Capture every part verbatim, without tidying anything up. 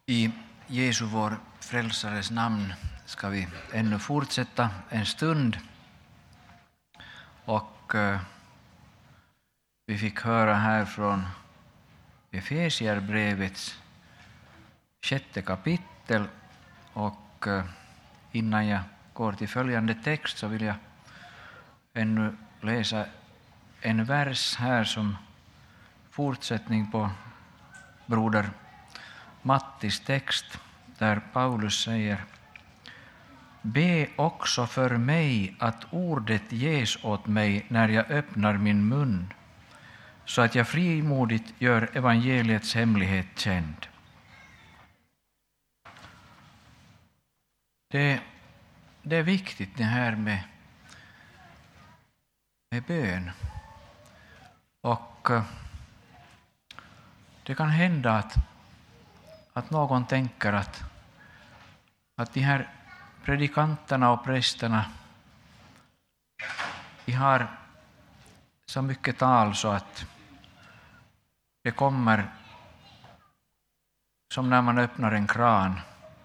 I Jesu vår frälsares namn ska vi ännu fortsätta en stund. Och eh, vi fick höra här från Efesierbrevets sjätte kapitel. Och eh, innan jag går till följande text så vill jag ännu läsa en vers här som fortsättning på broder Mattis text, där Paulus säger: Be också för mig att ordet ges åt mig när jag öppnar min mun, så att jag frimodigt gör evangeliets hemlighet känd. Det, det är viktigt det här med, med bön. Och det kan hända att Att någon tänker att, att de här predikanterna och prästerna, de har så mycket tal så att det kommer som när man öppnar en kran.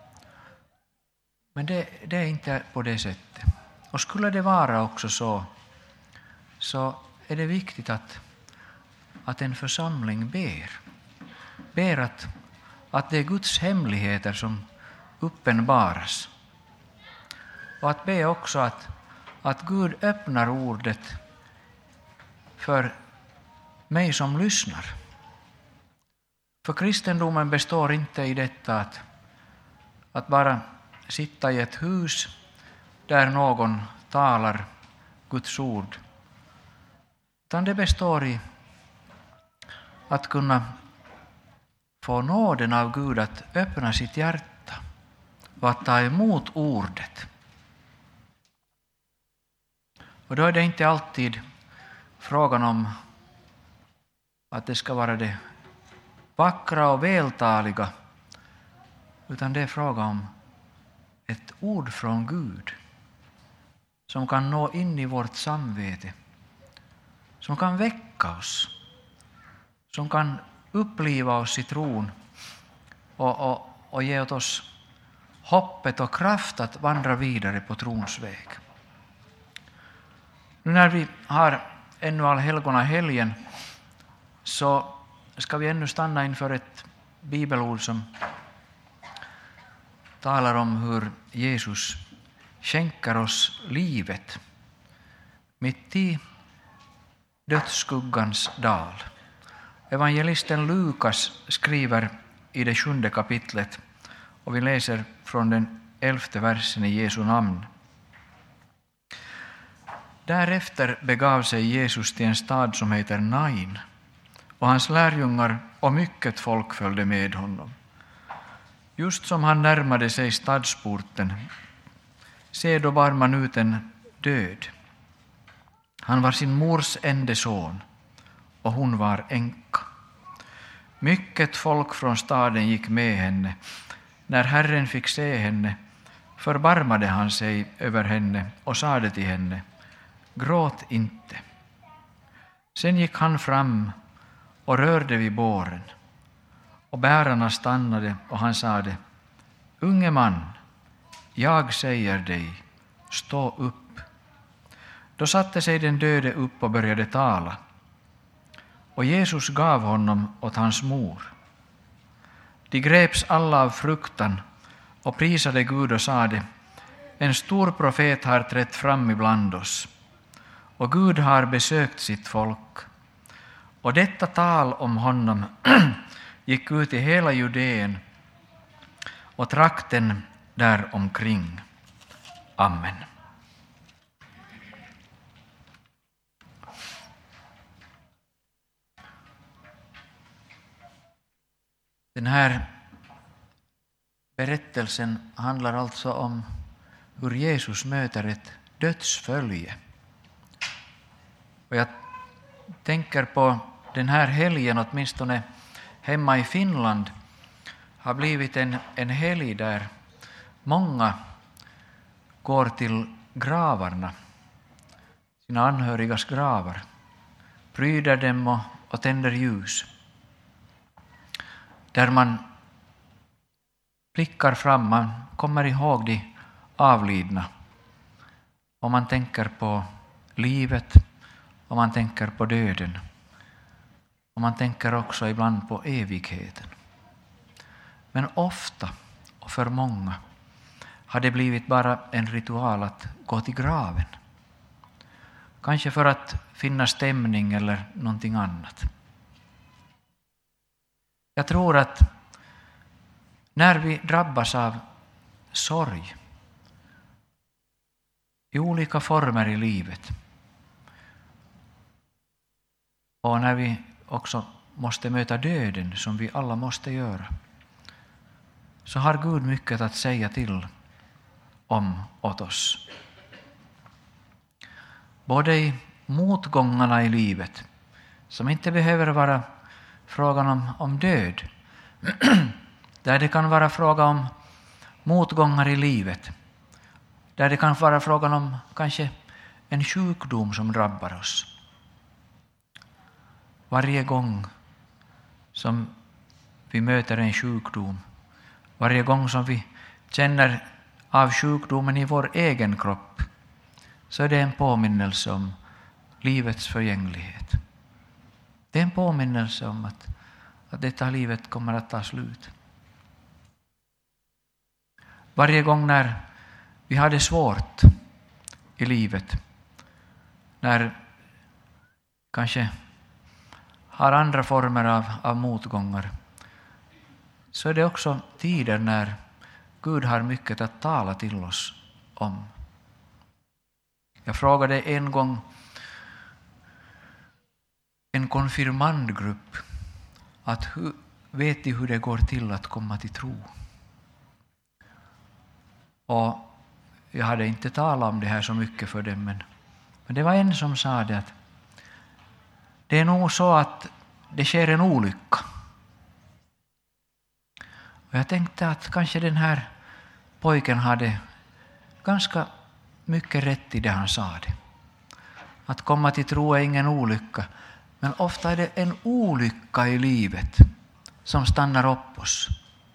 Men det, det är inte på det sättet. Och skulle det vara också så, så är det viktigt att, att en församling ber. Ber att Att det är Guds hemligheter som uppenbaras. Och att be också att, att Gud öppnar ordet för mig som lyssnar. För kristendomen består inte i detta att, att bara sitta i ett hus där någon talar Guds ord. Utan det består i att kunna få nåden av Gud att öppna sitt hjärta och att ta emot ordet. Och då är det inte alltid frågan om att det ska vara det vackra och vältaliga, utan det är fråga om ett ord från Gud som kan nå in i vårt samvete, som kan väcka oss, som kan uppliva oss i tron och, och, och ge åt oss hoppet och kraft att vandra vidare på trons väg. Nu när vi har ännu allhelgona helgen så ska vi ännu stanna inför ett bibelord som talar om hur Jesus skänker oss livet mitt i dödsskuggans dal. Evangelisten Lukas skriver i det sjunde kapitlet, och vi läser från den elfte versen i Jesu namn. Därefter begav sig Jesus till en stad som heter Nain, och hans lärjungar och mycket folk följde med honom. Just som han närmade sig stadsporten, se då bar man ut en död. Han var sin mors enda son, och hon var änka. Mycket folk från staden gick med henne. När Herren fick se henne förbarmade han sig över henne och sade till henne: gråt inte. Sen gick han fram och rörde vid båren, och bärarna stannade, och han sade: unge man, jag säger dig, stå upp. Då satte sig den döde upp och började tala. Och Jesus gav honom åt hans mor. De greps alla av fruktan och prisade Gud och sade: en stor profet har trätt fram ibland oss, och Gud har besökt sitt folk. Och detta tal om honom gick ut i hela Judeen och trakten där omkring. Amen. Den här berättelsen handlar alltså om hur Jesus möter ett dödsfölje. Och jag tänker på den här helgen, åtminstone hemma i Finland, har blivit en, en helg där många går till gravarna, sina anhörigas gravar, pryder dem och, och tänder ljus. Där man blickar fram, man kommer ihåg de avlidna. Och man tänker på livet och man tänker på döden. Och man tänker också ibland på evigheten. Men ofta och för många har det blivit bara en ritual att gå till graven. Kanske för att finna stämning eller någonting annat. Jag tror att när vi drabbas av sorg i olika former i livet och när vi också måste möta döden som vi alla måste göra, så har Gud mycket att säga till om åt oss. Både i motgångarna i livet, som inte behöver vara frågan om, om död, där det kan vara fråga om motgångar i livet, där det kan vara frågan om kanske en sjukdom som drabbar oss. Varje gång som vi möter en sjukdom, varje gång som vi känner av sjukdomen i vår egen kropp, så är det en påminnelse om livets förgänglighet. Det är en påminnelse om att, att detta livet kommer att ta slut. Varje gång när vi har det svårt i livet, när kanske har andra former av, av motgångar, så är det också tider när Gud har mycket att tala till oss om. Jag frågade en gång en konfirmandgrupp att hur, vet de hur det går till att komma till tro? Och jag hade inte talat om det här så mycket för dem, men, men det var en som sa det att det är nog så att det sker en olycka. Och jag tänkte att kanske den här pojken hade ganska mycket rätt i det han sa. Det. Att komma till tro är ingen olycka, men ofta är det en olycka i livet som stannar upp oss.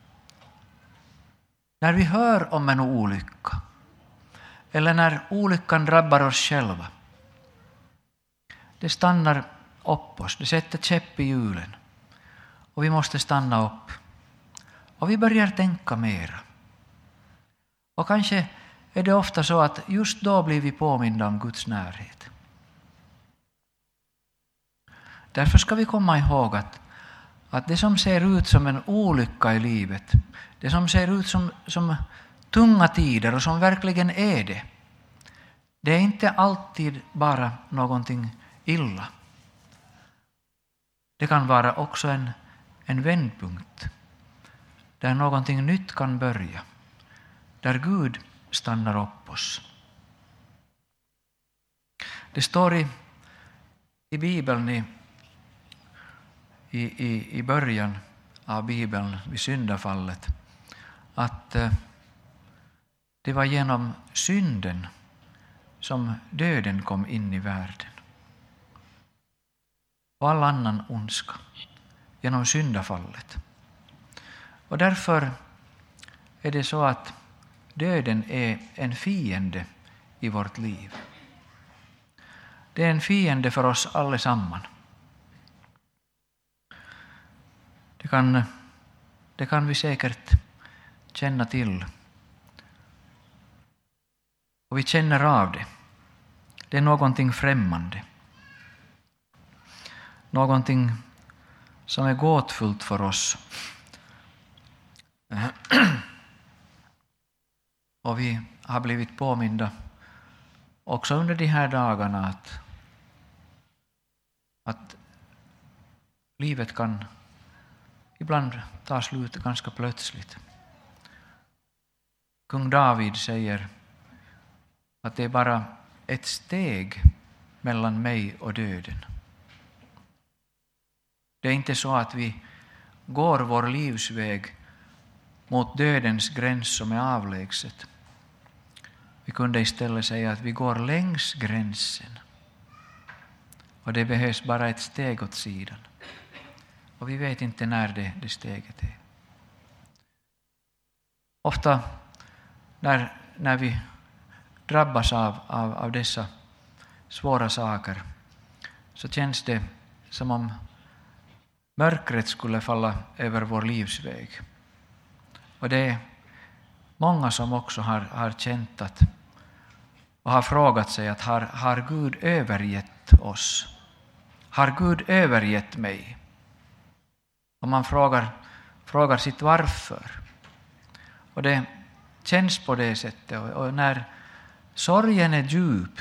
När vi hör om en olycka, eller när olyckan drabbar oss själva, det stannar upp oss, det sätter käpp i hjulen. Och vi måste stanna upp. Och vi börjar tänka mera. Och kanske är det ofta så att just då blir vi påminda om Guds närhet. Därför ska vi komma ihåg att, att det som ser ut som en olycka i livet, det som ser ut som, som tunga tider och som verkligen är det, det är inte alltid bara någonting illa. Det kan vara också en, en vändpunkt där någonting nytt kan börja, där Gud stannar upp oss. Det står i, i Bibeln, i, i, i början av Bibeln, vid syndafallet, att eh, det var genom synden som döden kom in i världen. Och all annan ondska genom syndafallet. Och därför är det så att döden är en fiende i vårt liv. Det är en fiende för oss allesamman. Det kan, det kan vi säkert känna till. Och vi känner av det. Det är någonting främmande. Någonting som är gåtfullt för oss. Och vi har blivit påminda också under de här dagarna att, att livet kan ibland ta slut ganska plötsligt. Kung David säger att det är bara ett steg mellan mig och döden. Det är inte så att vi går vår livsväg mot dödens gräns som är avlägset. Vi kunde istället säga att vi går längs gränsen. Och det behövs bara ett steg åt sidan. Och vi vet inte när det, det steget är. Ofta när, när vi drabbas av, av, av dessa svåra saker så känns det som om mörkret skulle falla över vår livsväg. Och det är många som också har, har känt att och har frågat sig att har, har Gud övergett oss? Har Gud övergett mig? Och man frågar, frågar sitt varför. Och det känns på det sättet. Och, och när sorgen är djup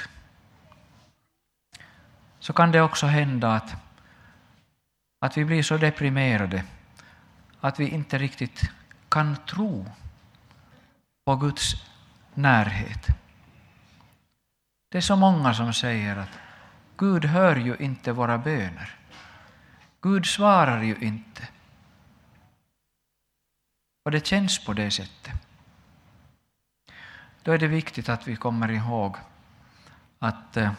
så kan det också hända att, att vi blir så deprimerade att vi inte riktigt kan tro på Guds närhet. Det är så många som säger att Gud hör ju inte våra böner. Gud svarar ju inte. Och det känns på det sättet. Då är det viktigt att vi kommer ihåg att eh,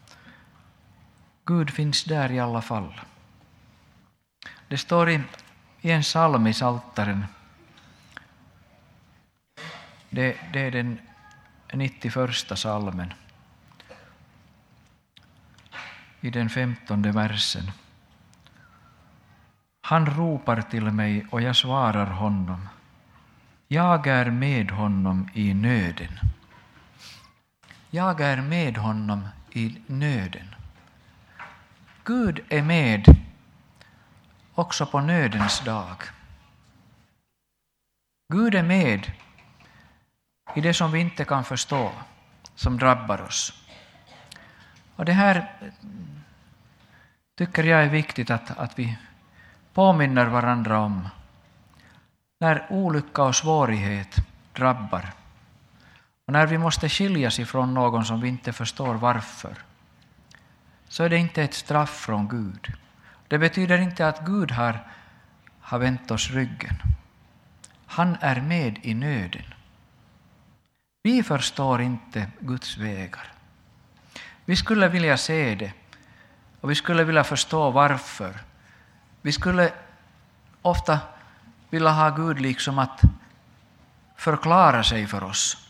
Gud finns där i alla fall. Det står i, i en psalm i Psaltaren. Det, det är den nittioförsta psalmen. I den femtonde versen. Han ropar till mig och jag svarar honom. Jag är med honom i nöden. Jag är med honom i nöden. Gud är med också på nödens dag. Gud är med i det som vi inte kan förstå, som drabbar oss. Och det här tycker jag är viktigt att, att vi påminner varandra om. När olycka och svårighet drabbar och när vi måste skiljas ifrån någon som vi inte förstår varför, så är det inte ett straff från Gud. Det betyder inte att Gud har, har vänt oss ryggen. Han är med i nöden. Vi förstår inte Guds vägar. Vi skulle vilja se det och vi skulle vilja förstå varför. Vi skulle ofta vilja ha Gud liksom att förklara sig för oss.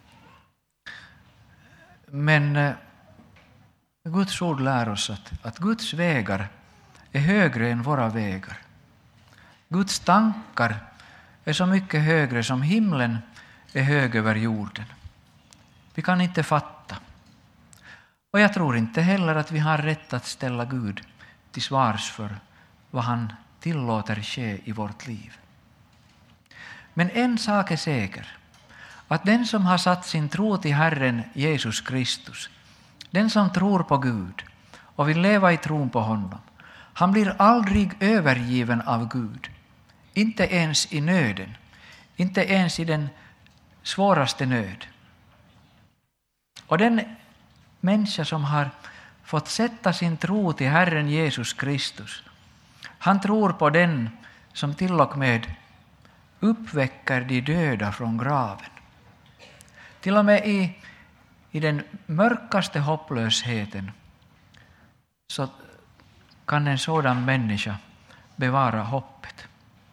Men eh, Guds ord lär oss att, att Guds vägar är högre än våra vägar. Guds tankar är så mycket högre som himlen är hög över jorden. Vi kan inte fatta. Och jag tror inte heller att vi har rätt att ställa Gud till svars för vad han tillåter ske i vårt liv. Men en sak är säker, att den som har satt sin tro till Herren Jesus Kristus, den som tror på Gud och vill leva i tron på honom, han blir aldrig övergiven av Gud. Inte ens i nöden, inte ens i den svåraste nöd. Och den människa som har fått sätta sin tro till Herren Jesus Kristus, han tror på den som till och med uppväcker de döda från graven. Till och med i, i den mörkaste hopplösheten så kan en sådan människa bevara hoppet.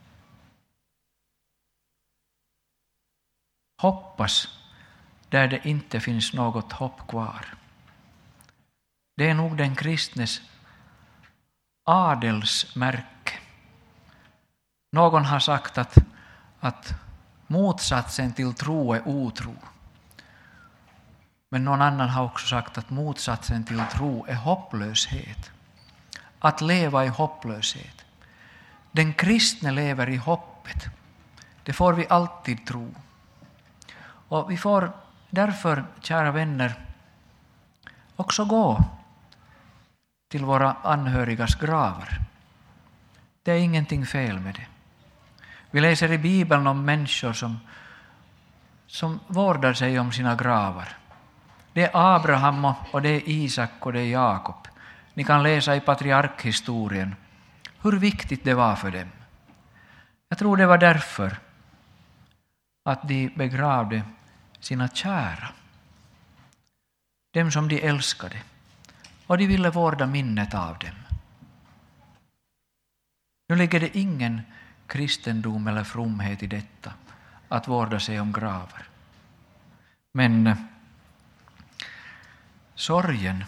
Hoppas där det inte finns något hopp kvar. Det är nog den kristnes adelsmärke. Någon har sagt att, att motsatsen till tro är otro. Men någon annan har också sagt att motsatsen till tro är hopplöshet. Att leva i hopplöshet. Den kristne lever i hoppet. Det får vi alltid tro. Och vi får därför, kära vänner, också gå till våra anhörigas gravar. Det är ingenting fel med det. Vi läser i Bibeln om människor som, som vårdar sig om sina gravar. Det är Abraham och det är Isak och det är Jakob. Ni kan läsa i patriarkhistorien hur viktigt det var för dem. Jag tror det var därför att de begravde sina kära. Dem som de älskade. Och de ville vårda minnet av dem. Nu ligger det ingen kristendom eller fromhet i detta. att vårda sig om gravar. Men sorgen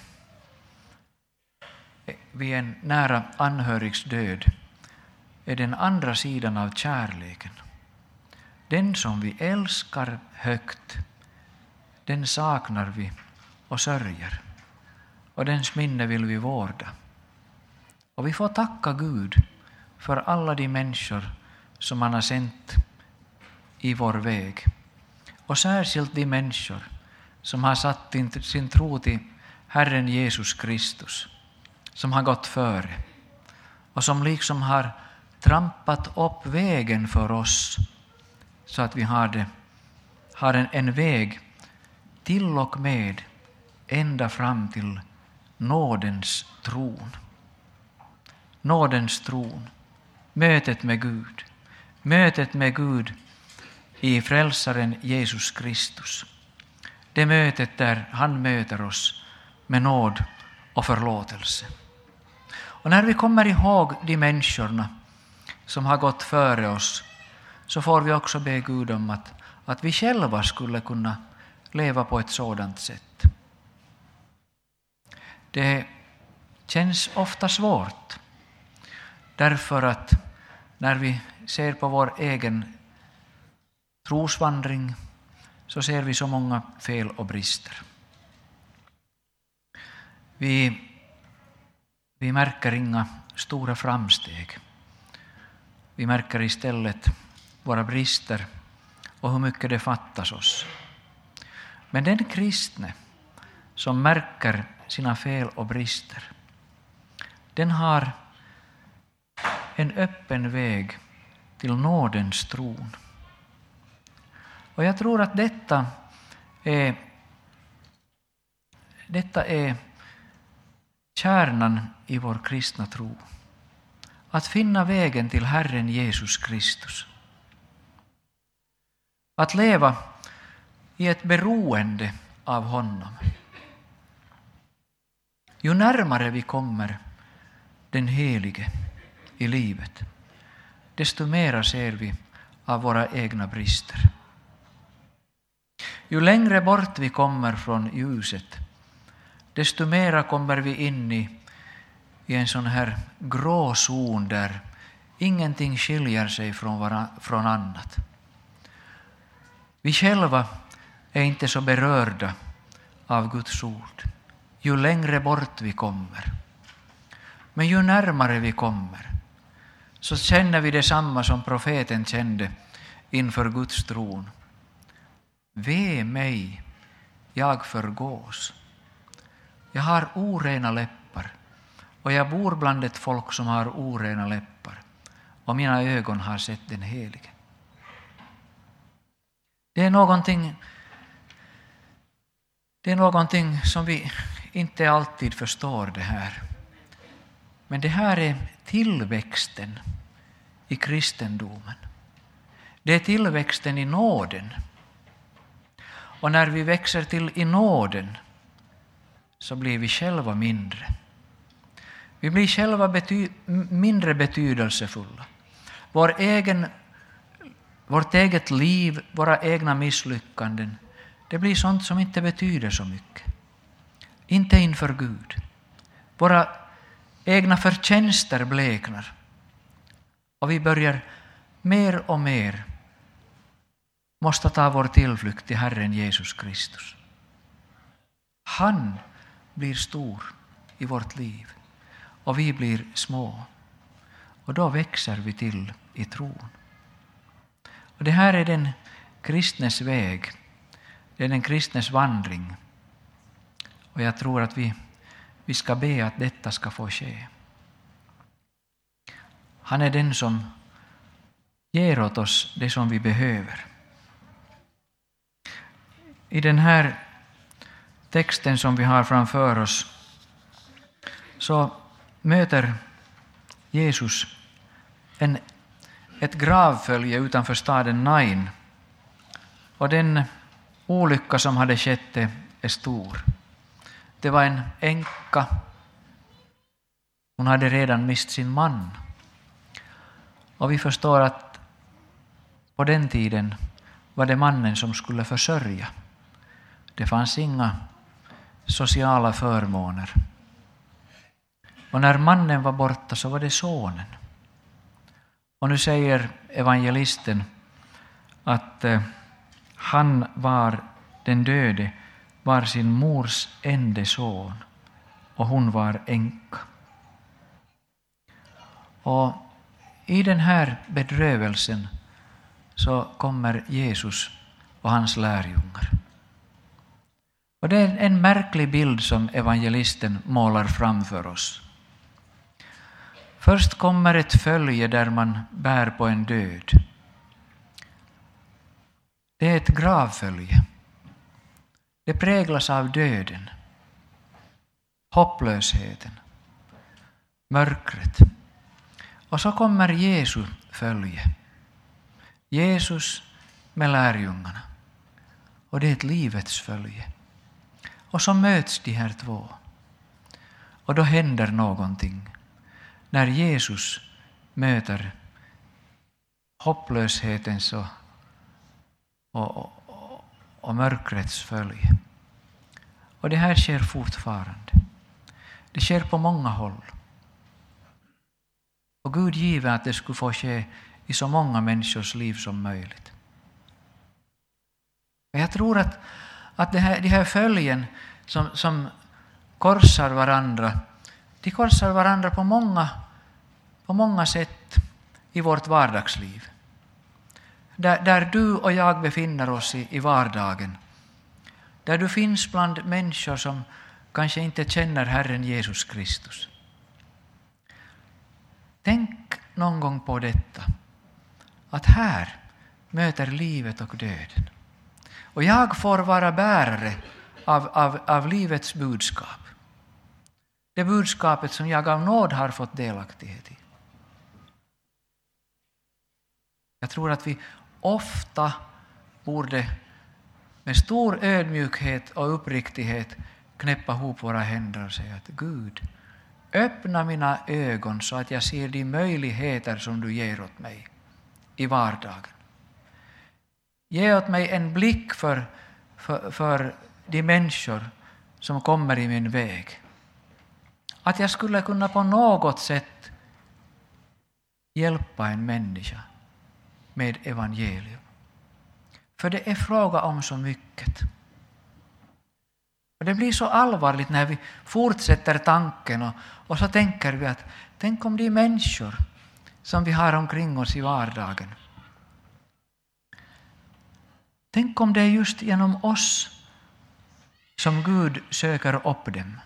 vid en nära anhörigs död är den andra sidan av kärleken. Den som vi älskar högt, den saknar vi och sörjer. Och dens minne vill vi vårda. Och vi får tacka Gud för alla de människor som han har sänt i vår väg. Och särskilt de människor som har satt sin tro till Herren Jesus Kristus, som har gått före och som liksom har trampat upp vägen för oss så att vi har, det, har en, en väg till och med ända fram till nådens tron. Nådens tron, mötet med Gud, mötet med Gud i frälsaren Jesus Kristus. Det mötet där han möter oss med nåd och förlåtelse. Och när vi kommer ihåg de människorna som har gått före oss, så får vi också be Gud om att, att vi själva skulle kunna leva på ett sådant sätt. Det känns ofta svårt, därför att när vi ser på vår egen trosvandring så ser vi så många fel och brister. Vi, vi märker inga stora framsteg. Vi märker istället våra brister och hur mycket det fattas oss. Men den kristne som märker sina fel och brister, den har en öppen väg till nådens tron. Och jag tror att detta är, detta är kärnan i vår kristna tro. Att finna vägen till Herren Jesus Kristus. Att leva i ett beroende av honom. Ju närmare vi kommer den helige i livet, desto mera ser vi av våra egna brister. Ju längre bort vi kommer från ljuset, desto mera kommer vi in i, i en sån här grå zon där ingenting skiljer sig från, vara, från annat. Vi själva är inte så berörda av Guds ord, ju längre bort vi kommer. Men ju närmare vi kommer, så känner vi detsamma som profeten kände inför Guds tron. Ve mig, jag förgås. Jag har orena läppar, och jag bor bland ett folk som har orena läppar, och mina ögon har sett den helige. Det är någonting, det är någonting som vi inte alltid förstår det här. Men det här är tillväxten i kristendomen. Det är tillväxten i nåden. Och när vi växer till i nåden så blir vi själva mindre. Vi blir själva bety- mindre betydelsefulla. Vår egen, vårt eget liv, våra egna misslyckanden, det blir sånt som inte betyder så mycket. Inte inför Gud. Våra egna förtjänster bleknar. Och vi börjar mer och mer måste ta vår tillflykt till Herren Jesus Kristus. Han blir stor i vårt liv och vi blir små. Och då växer vi till i tron. Och det här är den kristnes väg. Det är den kristnes vandring. Och jag tror att vi, vi ska be att detta ska få ske. Han är den som ger åt oss det som vi behöver. I den här texten som vi har framför oss så möter Jesus en, ett gravfölje utanför staden Nain. Och den olycka som hade skett är stor. Det var en änka. Hon hade redan mist sin man. Och vi förstår att på den tiden var det mannen som skulle försörja. Det fanns inga sociala förmåner. Och när mannen var borta så var det sonen. Och nu säger evangelisten att eh, han var den döde, var sin mors enda son och hon var änka. Och i den här bedrövelsen så kommer Jesus och hans lärjungar. Och det är en märklig bild som evangelisten målar framför oss. Först kommer ett följe där man bär på en död. Det är ett gravfölje. Det präglas av döden, hopplösheten, mörkret. Och så kommer Jesu följe. Jesus med lärjungarna. Och det är ett livets följe. Och så möts de här två. Och då händer någonting. När Jesus möter hopplöshetens och, och, och, och mörkrets följe. Och det här sker fortfarande. Det sker på många håll. Och Gud giver att det skulle få ske i så många människors liv som möjligt. Och jag tror att, att det här, de här följen som, som korsar varandra, de korsar varandra på många, på många sätt i vårt vardagsliv. Där, där du och jag befinner oss i, i vardagen. Där du finns bland människor som kanske inte känner Herren Jesus Kristus. Tänk någon gång på detta. Att här möter livet och döden. Och jag får vara bärare av, av, av livets budskap. Det budskapet som jag av nåd har fått delaktighet i. Jag tror att vi ofta borde med stor ödmjukhet och uppriktighet knäppa ihop våra händer och säga att Gud, öppna mina ögon så att jag ser de möjligheter som du ger åt mig i vardagen. Ge åt mig en blick för, för, för de människor som kommer i min väg. Att jag skulle kunna på något sätt hjälpa en människa med evangelium. För det är fråga om så mycket. Och det blir så allvarligt när vi fortsätter tanken och, och så tänker vi att tänk om de människor som vi har omkring oss i vardagen. Tänk om det är just genom oss som Gud söker upp dem.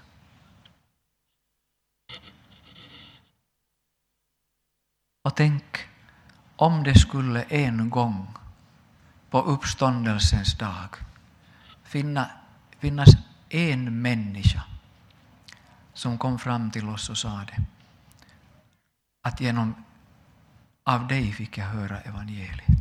Och tänk om det skulle en gång på uppståndelsens dag finna, finnas en människa som kom fram till oss och sa det. Att genom av dig fick jag höra evangeliet.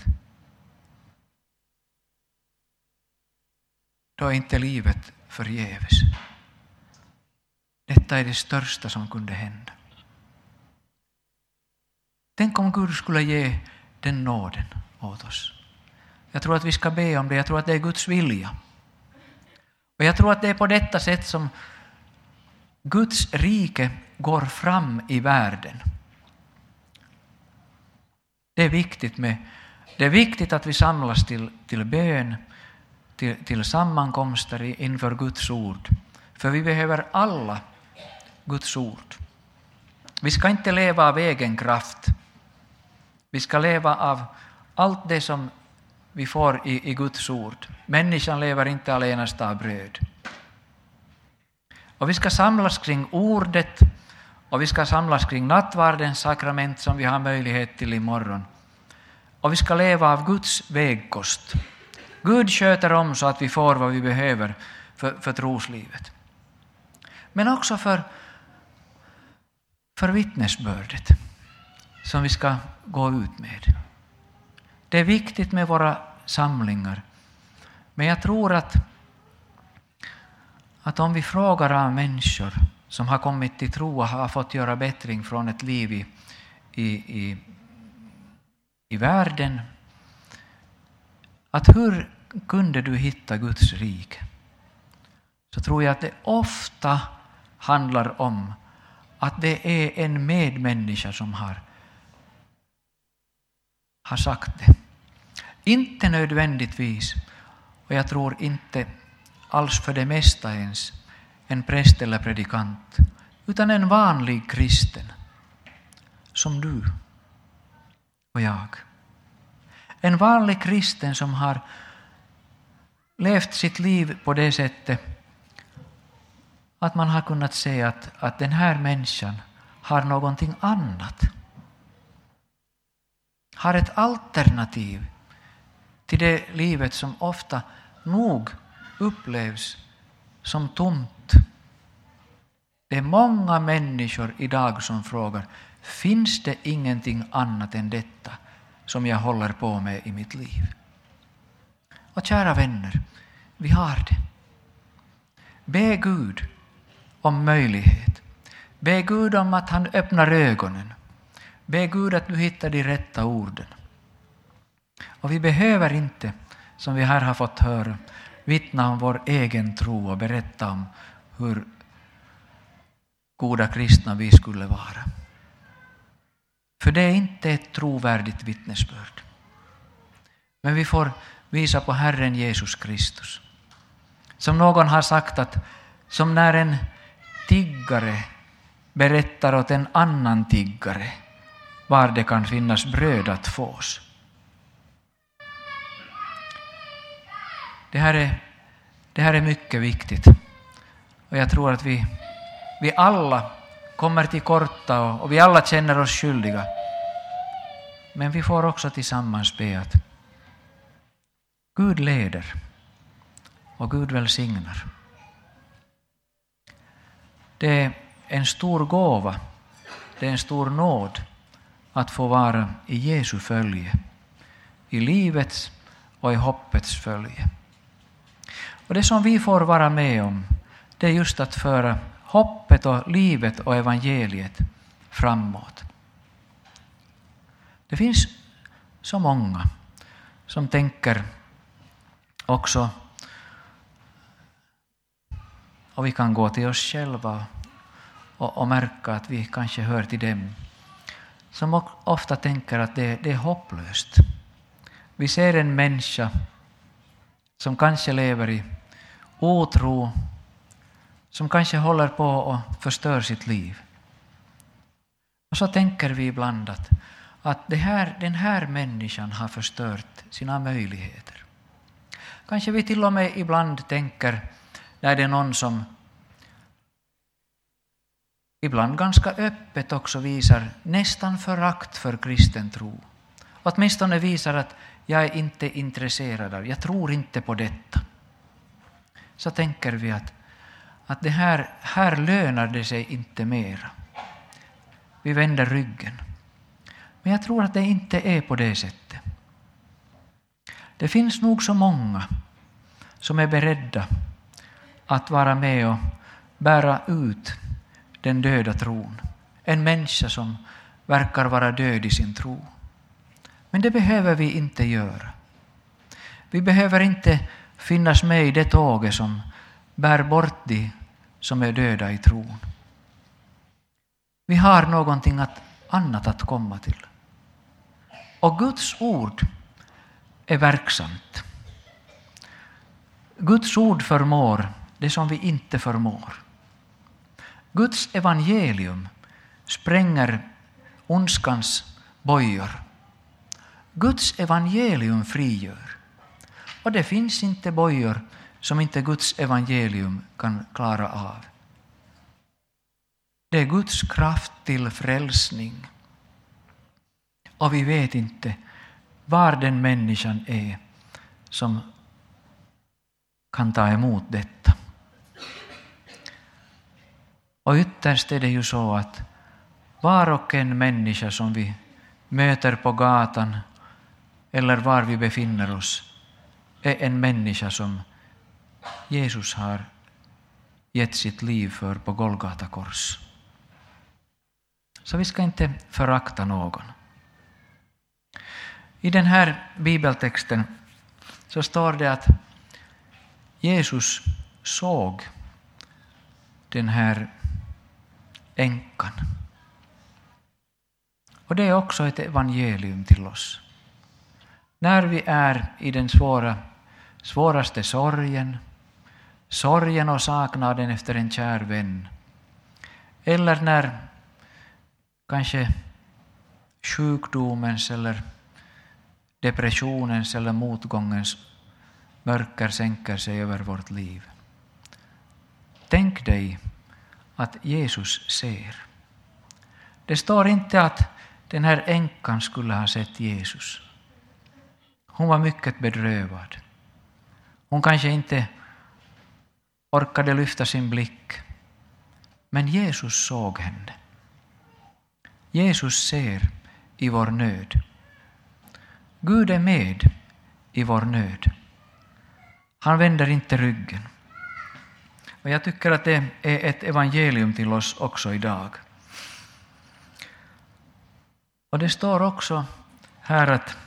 Då är inte livet förgäves. Detta är det största som kunde hända. Tänk om Gud skulle ge den nåden åt oss. Jag tror att vi ska be om det. Jag tror att det är Guds vilja. Och jag tror att det är på detta sätt som Guds rike går fram i världen. Det är viktigt, med, det är viktigt att vi samlas till, till bön, till, till sammankomster inför Guds ord. För vi behöver alla Guds ord. Vi ska inte leva av egen kraft. Vi ska leva av allt det som vi får i, i Guds ord. Människan lever inte allenast av bröd. Och vi ska samlas kring ordet och vi ska samlas kring nattvardens sakrament som vi har möjlighet till imorgon. Och vi ska leva av Guds vägkost. Gud sköter om så att vi får vad vi behöver för, för troslivet. Men också för, för vittnesbördet som vi ska gå ut med. Det är viktigt med våra samlingar. Men jag tror att, att om vi frågar av människor som har kommit till tro och har fått göra bättring från ett liv i, i, i, i världen, att hur kunde du hitta Guds rike? Så tror jag att det ofta handlar om att det är en medmänniska som har, har sagt det. Inte nödvändigtvis, och jag tror inte alls för det mesta ens, en präst eller predikant, utan en vanlig kristen som du och jag. En vanlig kristen som har levt sitt liv på det sättet att man har kunnat se att, att den här människan har någonting annat. Har ett alternativ till det livet som ofta nog upplevs som tomt. Det är många människor idag som frågar, finns det ingenting annat än detta som jag håller på med i mitt liv? Och kära vänner, vi har det. Be Gud om möjlighet. Be Gud om att han öppnar ögonen. Be Gud att du hittar de rätta orden. Och vi behöver inte, som vi här har fått höra, vittna om vår egen tro och berätta om hur goda kristna vi skulle vara. För det är inte ett trovärdigt vittnesbörd. Men vi får visa på Herren Jesus Kristus. Som någon har sagt att som när en tiggare berättar åt en annan tiggare var det kan finnas bröd att fås. Det här är, det här är mycket viktigt. Och jag tror att vi, vi alla kommer till korta och, och vi alla känner oss skyldiga. Men vi får också tillsammans be att Gud leder och Gud välsignar. Det är en stor gåva, det är en stor nåd att få vara i Jesu följe, i livets och i hoppets följe. Och det som vi får vara med om, det är just att föra hoppet och livet och evangeliet framåt. Det finns så många som tänker också, och vi kan gå till oss själva och, och märka att vi kanske hör till dem, som ofta tänker att det, det är hopplöst. Vi ser en människa som kanske lever i otro, som kanske håller på att förstöra sitt liv. Och så tänker vi ibland att, att det här, den här människan har förstört sina möjligheter. Kanske vi till och med ibland tänker, när det är någon som ibland ganska öppet också visar nästan förakt för kristen tro. Åtminstone visar att jag är inte intresserad av, jag tror inte på detta. Så tänker vi att, att det här, här lönar det sig inte mera. Vi vänder ryggen. Men jag tror att det inte är på det sättet. Det finns nog så många som är beredda att vara med och bära ut den döda tron. En människa som verkar vara död i sin tro. Men det behöver vi inte göra. Vi behöver inte finnas med i det tåget som bär bort de som är döda i tron. Vi har någonting att, annat att komma till. Och Guds ord är verksamt. Guds ord förmår det som vi inte förmår. Guds evangelium spränger ondskans bojor. Guds evangelium frigör. Och det finns inte bojor som inte Guds evangelium kan klara av. Det är Guds kraft till frälsning. Och vi vet inte var den människan är som kan ta emot detta. Och ytterst är det ju så att var och en människa som vi möter på gatan eller var vi befinner oss är en människa som Jesus har gett sitt liv för på Golgata kors. Så vi ska inte förakta någon. I den här bibeltexten så står det att Jesus såg den här änkan. Och det är också ett evangelium till oss. När vi är i den svåra, svåraste sorgen, sorgen och saknaden efter en kär vän, eller när kanske sjukdomens eller depressionens eller motgångens mörker sänker sig över vårt liv. Tänk dig att Jesus ser. Det står inte att den här änkan skulle ha sett Jesus. Hon var mycket bedrövad. Hon kanske inte orkade lyfta sin blick. Men Jesus såg henne. Jesus ser i vår nöd. Gud är med i vår nöd. Han vänder inte ryggen. Och jag tycker att det är ett evangelium till oss också idag. Och det står också här att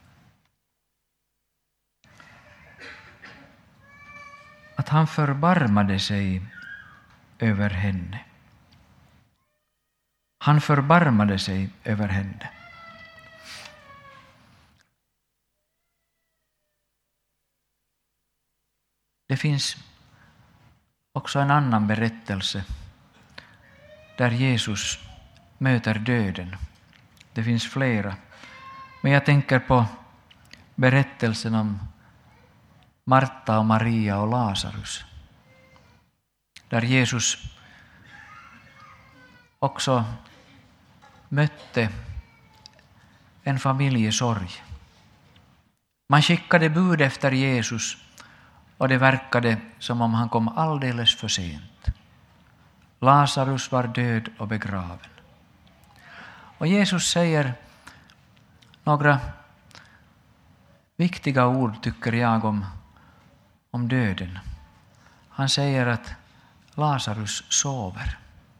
att han förbarmade sig över henne. Han förbarmade sig över henne. Det finns också en annan berättelse där Jesus möter döden. Det finns flera. Men jag tänker på berättelsen om Marta och Maria och Lazarus. Där Jesus också mötte en familjesorg. Man skickade bud efter Jesus och det verkade som om han kom alldeles för sent. Lazarus var död och begraven. Och Jesus säger några viktiga ord, tycker jag, om, om döden. Han säger att Lazarus sover.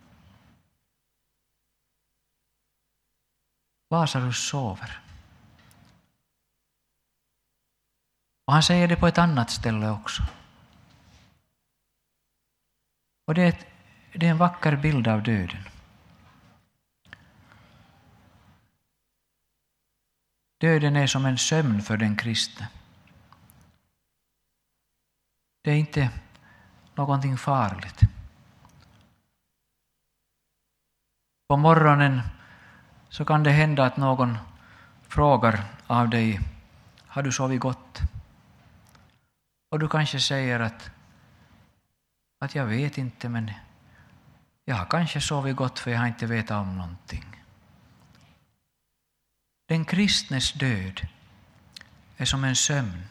Lazarus sover. Och han säger det på ett annat ställe också. Och det är, ett, det är en vacker bild av döden. Döden är som en sömn för den kristne. Det är inte någonting farligt. På morgonen så kan det hända att någon frågar av dig: har du sovit gott? Och du kanske säger att, att jag vet inte, men jag har kanske sovit gott för jag har inte vetat om någonting. Den kristnes död är som en sömn.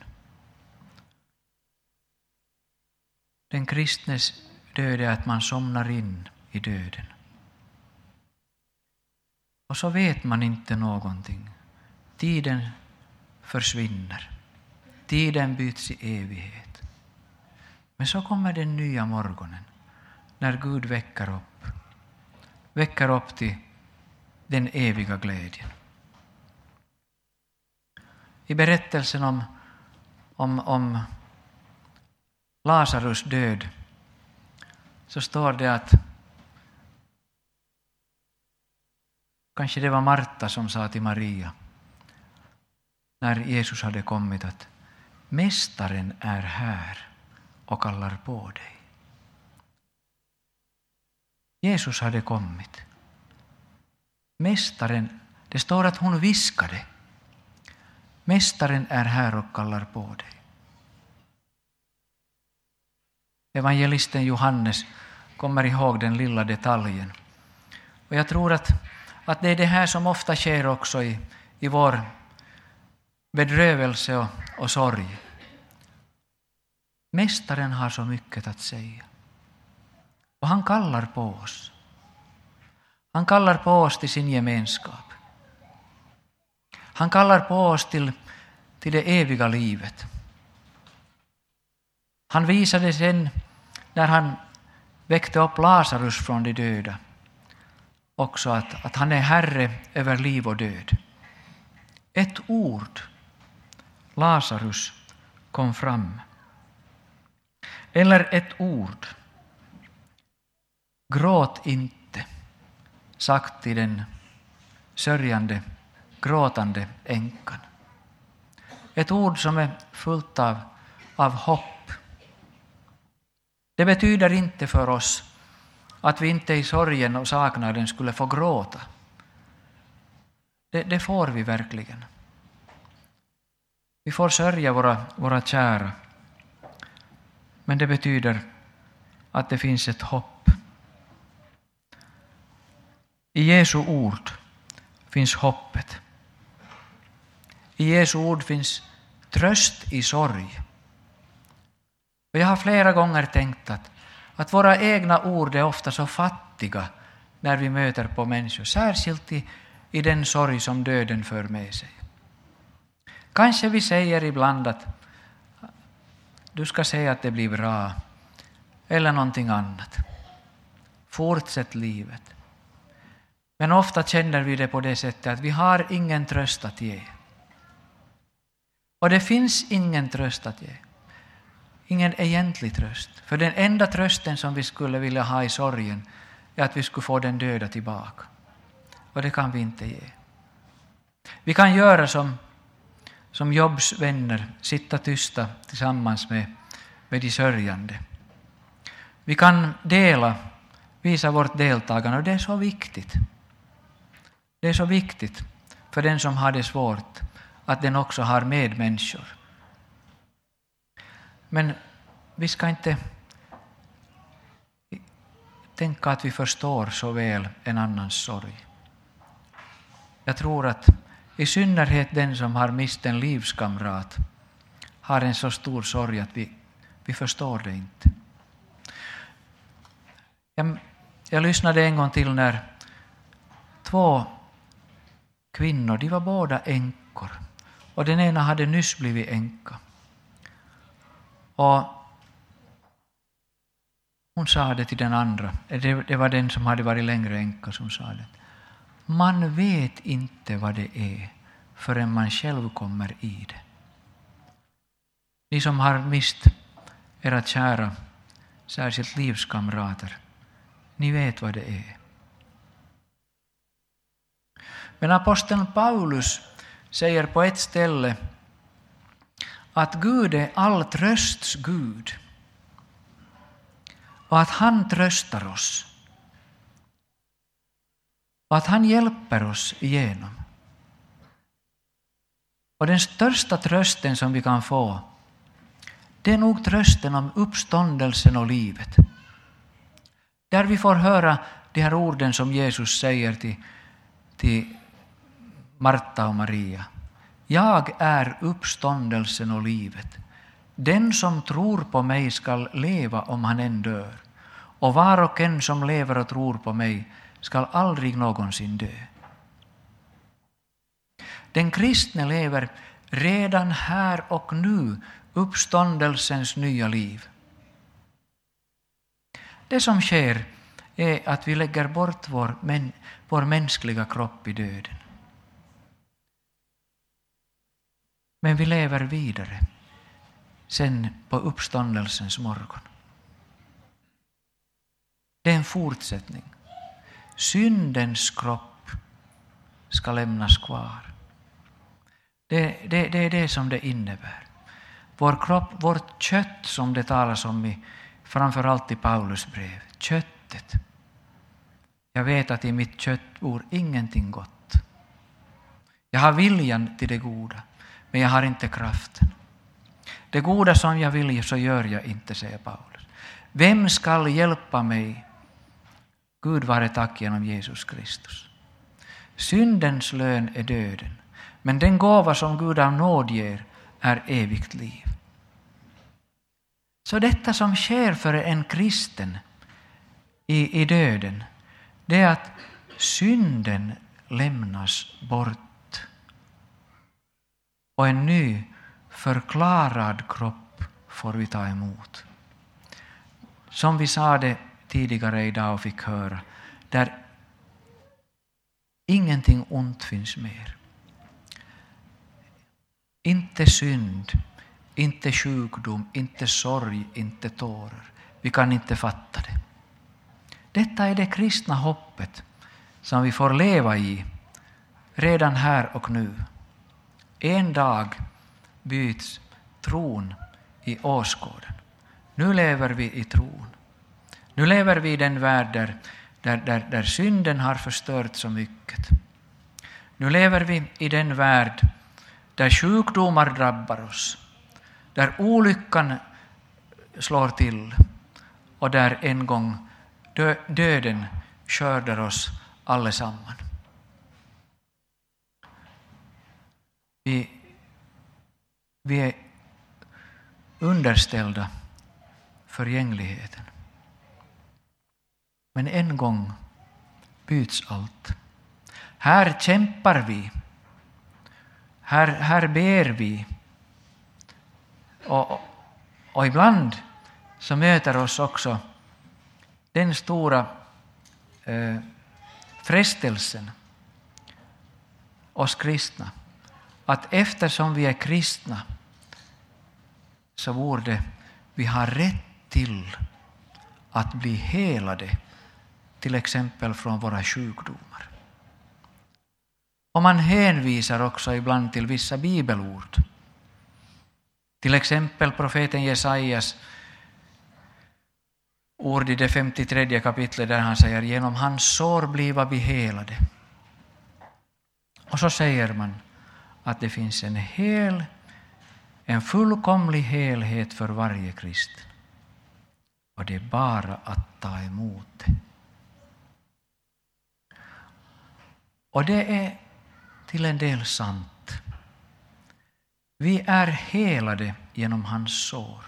Den kristnes död är att man somnar in i döden. Och så vet man inte någonting. Tiden försvinner. Tiden byts i evighet. Men så kommer den nya morgonen när Gud väcker upp. Väcker upp till den eviga glädjen. I berättelsen om, om, om Lazarus död så står det att kanske det var Marta som sa till Maria när Jesus hade kommit att Mästaren är här och kallar på dig. Jesus hade kommit. Mästaren, det står att hon viskade. Mästaren är här och kallar på dig. Evangelisten Johannes kommer ihåg den lilla detaljen. Och jag tror att, att det är det här som ofta sker också i, i vår bedrövelse och, och sorg. Mästaren har så mycket att säga. Och han kallar på oss. Han kallar på oss till sin gemenskap. Han kallar på oss till, till det eviga livet. Han visade sen när han väckte upp Lazarus från de döda också att, att han är herre över liv och död. Ett ord, Lazarus, kom fram. Eller ett ord. Gråt inte, sagt till den sörjande, gråtande änkan. Ett ord som är fullt av, av hopp. Det betyder inte för oss att vi inte i sorgen och saknaden skulle få gråta. Det, det får vi verkligen. Vi får sörja våra, våra kära. Men det betyder att det finns ett hopp. I Jesu ord finns hoppet. I Jesu ord finns tröst i sorg. Och jag har flera gånger tänkt att, att våra egna ord är ofta så fattiga när vi möter på människor. Särskilt i, i den sorg som döden för med sig. Kanske vi säger ibland att du ska säga att det blir bra. Eller någonting annat. Fortsätt livet. Men ofta känner vi det på det sättet att vi har ingen tröst att ge. Och det finns ingen tröst att ge. Ingen egentlig tröst. För den enda trösten som vi skulle vilja ha i sorgen är att vi skulle få den döda tillbaka. Och det kan vi inte ge. Vi kan göra som, som Jobs vänner, sitta tysta tillsammans med, med de sörjande. Vi kan dela, visa vårt deltagande, och det är så viktigt. Det är så viktigt för den som har det svårt att den också har medmänniskor. Men vi ska inte tänka att vi förstår så väl en annans sorg. Jag tror att i synnerhet den som har mist en livskamrat har en så stor sorg att vi, vi förstår det inte. Jag, jag lyssnade en gång till när två kvinnor, de var båda änkor. Och den ena hade nyss blivit änka. Och hon sa det till den andra. Det, det var den som hade varit längre änka som sa det. Man vet inte vad det är förrän man själv kommer i det. Ni som har mist era kära, särskilt livskamrater, ni vet vad det är. Men aposteln Paulus säger på ett ställe att Gud är all trösts Gud och att han tröstar oss och att han hjälper oss igenom. Och den största trösten som vi kan få, det är nog trösten om uppståndelsen och livet. Där vi får höra de här orden som Jesus säger till, till Marta och Maria. Jag är uppståndelsen och livet. Den som tror på mig skall leva om han än dör. Och var och en som lever och tror på mig skall aldrig någonsin dö. Den kristne lever redan här och nu uppståndelsens nya liv. Det som sker är att vi lägger bort vår, men, vår mänskliga kropp i döden. Men vi lever vidare sen på uppståndelsens morgon. Det är en fortsättning. Syndens kropp ska lämnas kvar. Det, det, det är det som det innebär. Vår kropp, vårt kött som det talas om i, framförallt i Paulus brev. Köttet. Jag vet att i mitt kött bor ingenting gott. Jag har viljan till det goda, men jag har inte kraften. Det goda som jag vill så gör jag inte, säger Paulus. Vem skall hjälpa mig? Gud vare tack genom Jesus Kristus. Syndens lön är döden, men den gåva som Gud av nåd ger är evigt liv. Så detta som sker för en kristen i, i döden, det är att synden lämnas bort och en ny förklarad kropp får vi ta emot. Som vi sa det tidigare idag och fick höra, där ingenting ont finns mer. Inte synd, inte sjukdom, inte sorg, inte tårar. Vi kan inte fatta det. Detta är det kristna hoppet som vi får leva i redan här och nu. En dag byts tron i åskåden. Nu lever vi i tron. Nu lever vi i den värld där, där, där, där synden har förstört så mycket. Nu lever vi i den värld där sjukdomar drabbar oss, där olyckan slår till och där en gång dö, döden skördar oss allesamman. Vi, vi är underställda förgängligheten. Men en gång byts allt. Här kämpar vi. Här, här ber vi. Och, och ibland så möter oss också den stora eh, frestelsen oss kristna att eftersom vi är kristna så borde vi ha rätt till att bli helade, till exempel från våra sjukdomar. Och man hänvisar också ibland till vissa bibelord. Till exempel profeten Jesajas ord i det femtiotredje kapitlet där han säger genom hans sår bliva vi helade. Och så säger man att det finns en hel, en fullkomlig helhet för varje kristen. Och det är bara att ta emot det. Och det är till en del sant. Vi är helade genom hans sår.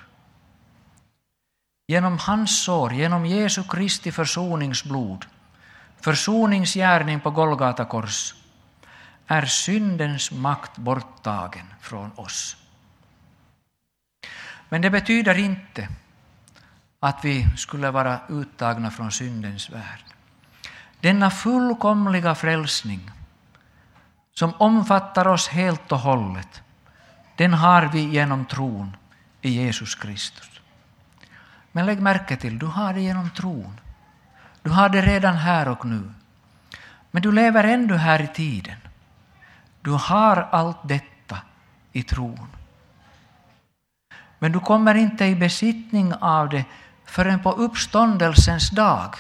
Genom hans sår, genom Jesu Kristi försoningsblod, försoningsgärning på Golgata kors, är syndens makt borttagen från oss. Men det betyder inte att vi skulle vara uttagna från syndens värld. Denna fullkomliga frälsning som omfattar oss helt och hållet, den har vi genom tron i Jesus Kristus. Men lägg märke till, du har det genom tron. Du har det redan här och nu. Men du lever ändå här i tiden. Du har allt detta i tron. Men du kommer inte i besittning av det förrän på uppståndelsens dag.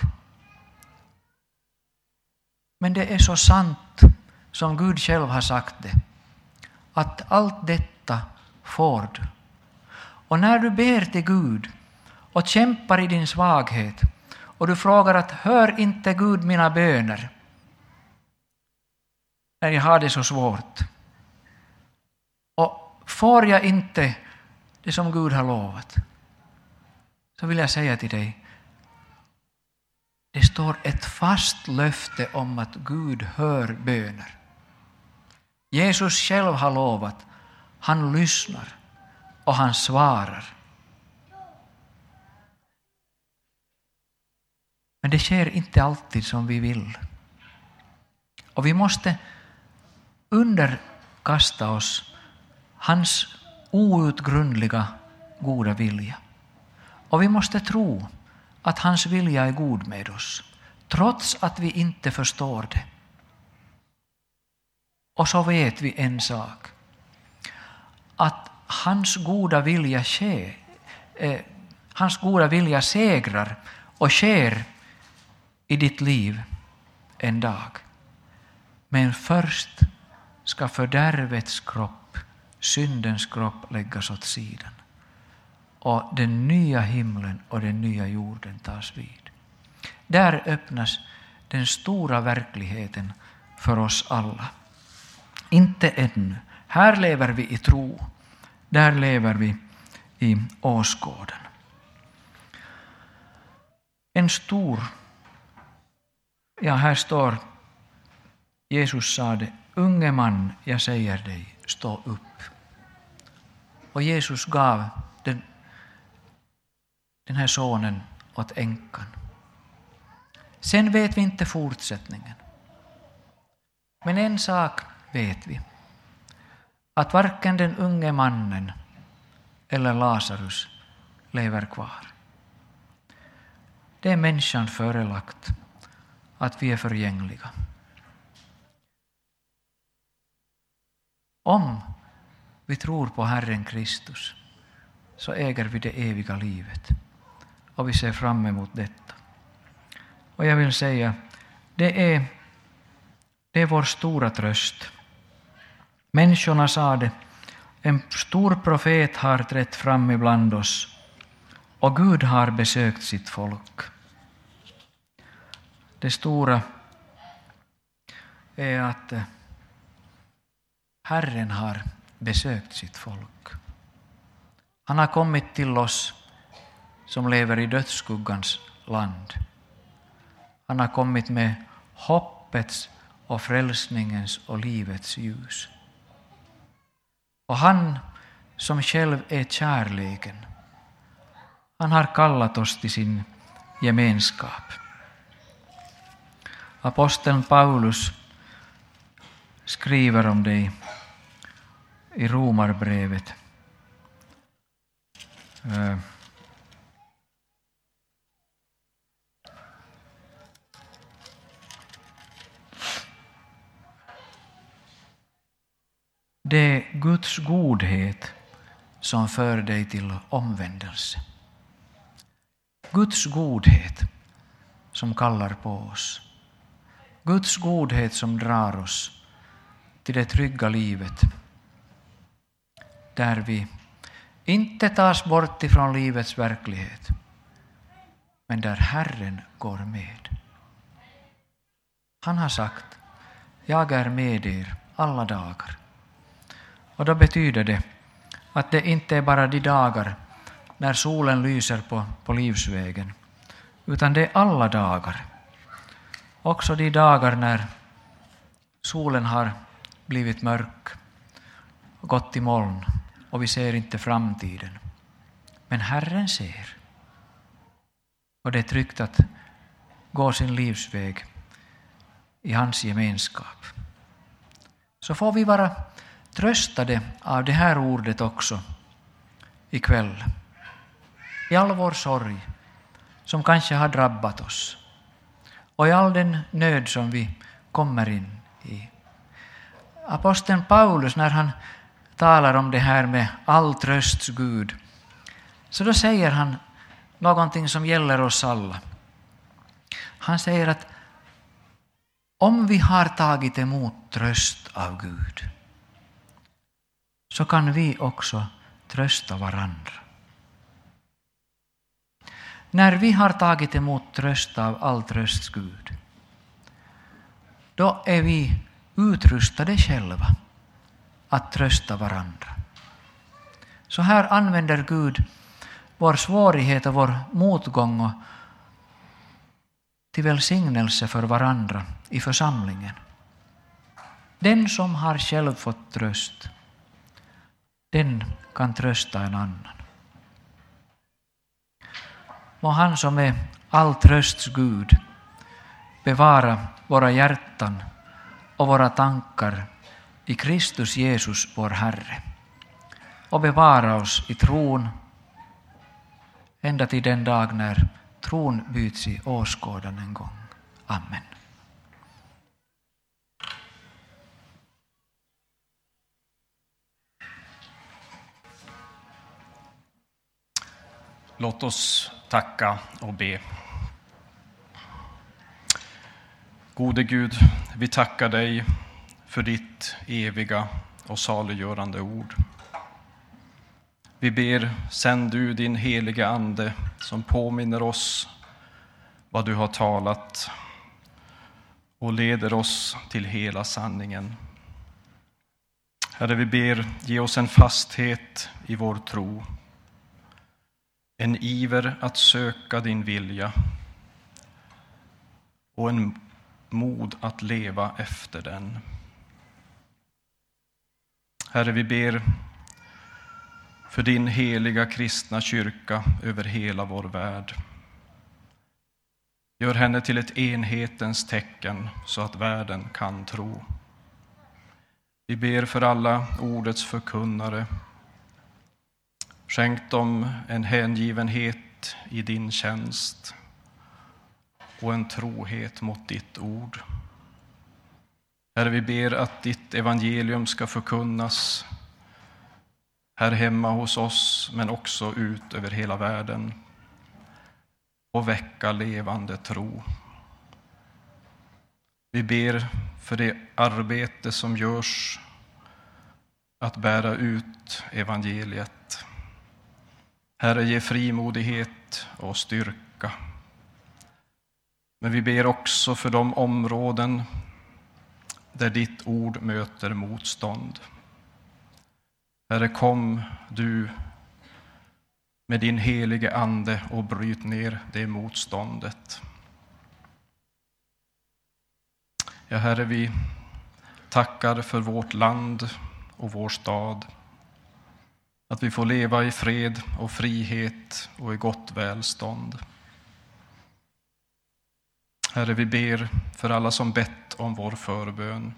Men det är så sant som Gud själv har sagt det, att allt detta får du. Och när du ber till Gud och kämpar i din svaghet och du frågar att hör inte Gud mina böner när jag har det så svårt, och får jag inte det som Gud har lovat, så vill jag säga till dig, det står ett fast löfte om att Gud hör böner. Jesus själv har lovat, han lyssnar och han svarar. Men det sker inte alltid som vi vill. Och vi måste underkasta oss hans outgrundliga goda vilja. Och vi måste tro att hans vilja är god med oss, trots att vi inte förstår det. Och så vet vi en sak, att hans goda vilja sker, eh, hans goda vilja segrar och sker i ditt liv en dag. Men först ska fördärvets kropp, syndens kropp, läggas åt sidan. Och den nya himlen och den nya jorden tas vid. Där öppnas den stora verkligheten för oss alla. Inte ännu. Här lever vi i tro. Där lever vi i åskåden. En stor, ja här står, Jesus sa det, unge man, jag säger dig, stå upp. Och Jesus gav den, den här sonen åt änkan. Sen vet vi inte fortsättningen. Men en sak vet vi. Att varken den unge mannen eller Lazarus lever kvar. Det är människan förelagt att vi är förgängliga. Om vi tror på Herren Kristus så äger vi det eviga livet och vi ser fram emot detta. Och jag vill säga, det är, det är vår stora tröst. Människorna sa det, en stor profet har trätt fram ibland oss och Gud har besökt sitt folk. Det stora är att Herren har besökt sitt folk. Han har kommit till oss som lever i dödsskuggans land. Han har kommit med hoppets och frälsningens och livets ljus. Och han som själv är kärleken, han har kallat oss till sin gemenskap. Aposteln Paulus skriver om dig i Romarbrevet. Det är Guds godhet som för dig till omvändelse. Guds godhet som kallar på oss. Guds godhet som drar oss till det trygga livet där vi inte tas bort ifrån livets verklighet, men där Herren går med. Han har sagt, jag är med er alla dagar. Och då betyder det att det inte är bara de dagar när solen lyser på, på livsvägen, utan det är alla dagar. Också de dagar när solen har blivit mörk och gått i moln och vi ser inte framtiden. Men Herren ser. Och det är tryggt att gå sin livsväg i hans gemenskap. Så får vi vara tröstade av det här ordet också ikväll. I all vår sorg som kanske har drabbat oss. Och i all den nöd som vi kommer in i. Aposteln Paulus, när han talar om det här med all trösts Gud, så då säger han någonting som gäller oss alla. Han säger att om vi har tagit emot tröst av Gud, så kan vi också trösta varandra. När vi har tagit emot tröst av all trösts Gud, då är vi utrustade själva att trösta varandra. Så här använder Gud vår svårighet och vår motgång och till välsignelse för varandra i församlingen. Den som har själv fått tröst, den kan trösta en annan. Må han som är all trösts Gud bevara våra hjärtan och våra tankar i Kristus Jesus vår Herre och bevara oss i tron ända till den dag när tron byts i åskådan en gång. Amen. Låt oss tacka och be. Gode Gud, vi tackar dig för ditt eviga och saliggörande ord. Vi ber, sänd du din heliga ande som påminner oss vad du har talat och leder oss till hela sanningen. Herre, vi ber, ge oss en fasthet i vår tro, en iver att söka din vilja och en mod att leva efter den. Herre, vi ber för din heliga kristna kyrka över hela vår värld. Gör henne till ett enhetens tecken så att världen kan tro. Vi ber för alla ordets förkunnare. Skänk dem en hängivenhet i din tjänst och en trohet mot ditt ord. Herre, vi ber att ditt evangelium ska förkunnas här hemma hos oss, men också ut över hela världen och väcka levande tro. Vi ber för det arbete som görs att bära ut evangeliet. Herre, ge frimodighet och styrka. Men vi ber också för de områden där ditt ord möter motstånd. Herre, kom du med din helige ande och bryt ner det motståndet. Ja, Herre, vi tackar för vårt land och vår stad. Att vi får leva i fred och frihet och i gott välstånd. Herre, vi ber för alla som bett om vår förbön.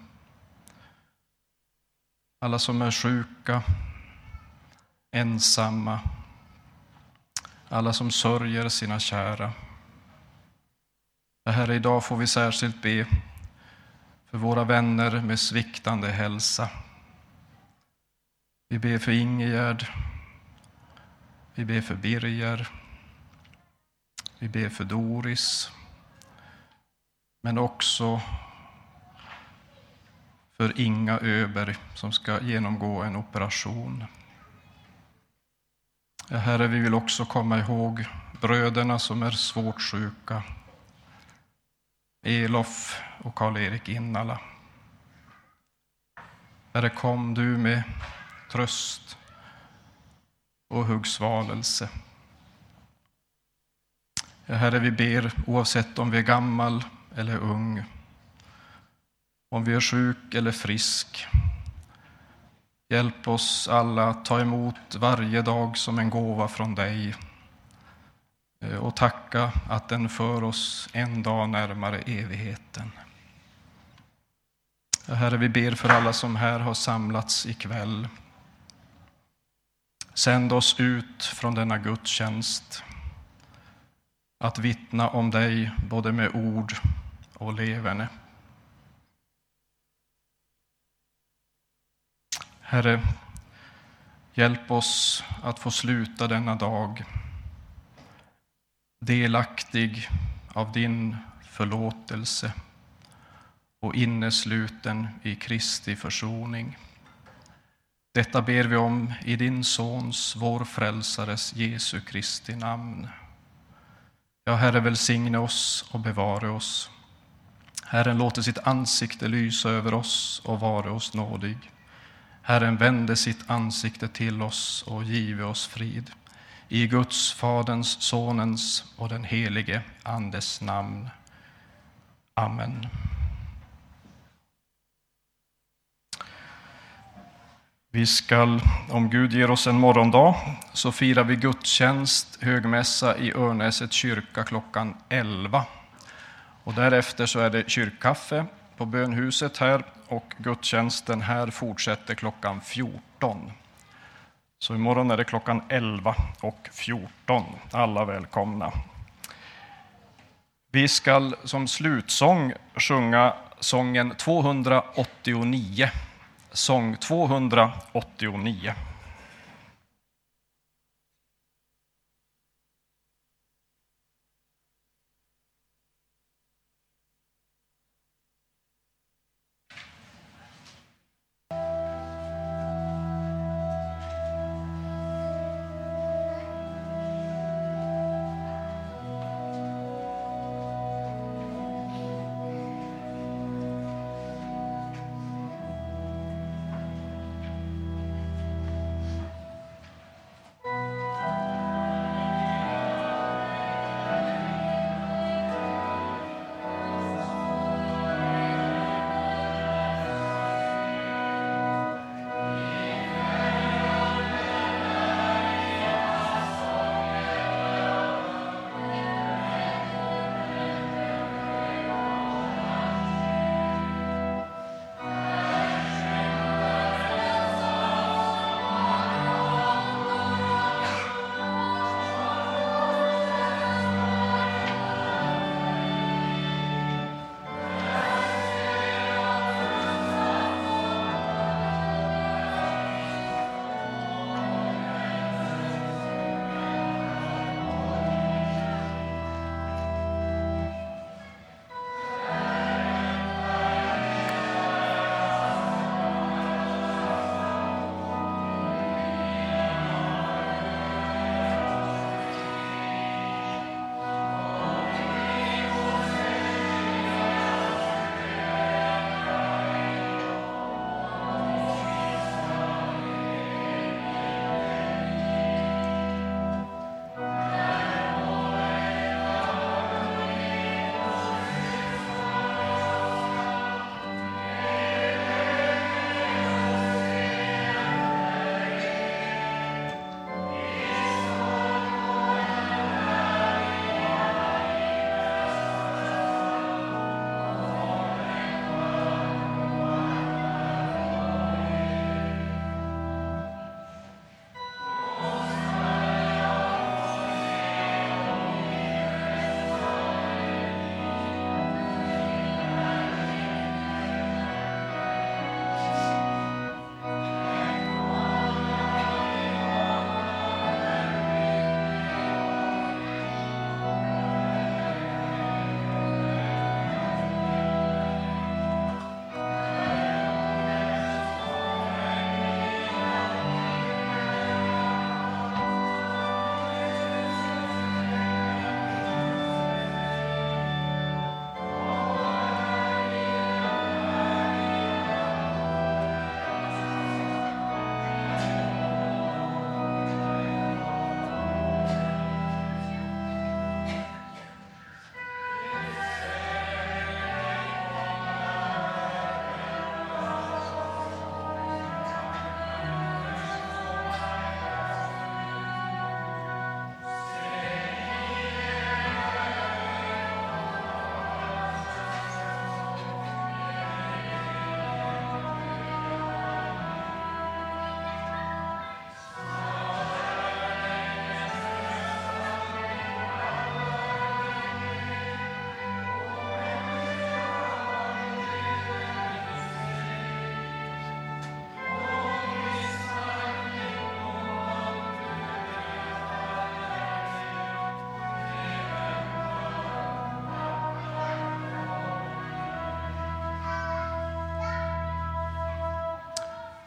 Alla som är sjuka, ensamma. Alla som sörjer sina kära. Herre, idag får vi särskilt be för våra vänner med sviktande hälsa. Vi ber för Ingegärd. Vi ber för Birger. Vi ber för Doris. Men också för Inga Öberg som ska genomgå en operation. Ja, Herre, vi vill också komma ihåg bröderna som är svårt sjuka. Elof och Karl-Erik Innala. Herre, kom du med tröst och huggsvalelse. Ja, Herre, vi ber oavsett om vi är gammal eller ung, om vi är sjuk eller frisk. Hjälp oss alla att ta emot varje dag som en gåva från dig och tacka att den för oss en dag närmare evigheten. Herre, vi ber för alla som här har samlats ikväll. Sänd oss ut från denna gudstjänst att vittna om dig både med ord och leverne. Herre, hjälp oss att få sluta denna dag delaktig av din förlåtelse och innesluten i Kristi försoning. Detta ber vi om i din Sons, vår frälsares Jesu Kristi namn. Ja, Herre, välsigne oss och bevara oss. Herren låter sitt ansikte lysa över oss och vara oss nådig. Herren vände sitt ansikte till oss och give oss frid. I Guds, Faderns, Sonens och den helige Andes namn. Amen. Vi skall, om Gud ger oss en morgondag, så firar vi gudstjänst, högmässa i Örnäset kyrka klockan elva. Och därefter så är det kyrkkaffe på bönhuset här och gudstjänsten här fortsätter klockan fjorton. Så imorgon är det klockan elva och fjorton. Alla välkomna. Vi ska som slutsång sjunga sången tvåhundraåttionio. Sång tvåhundraåttionio.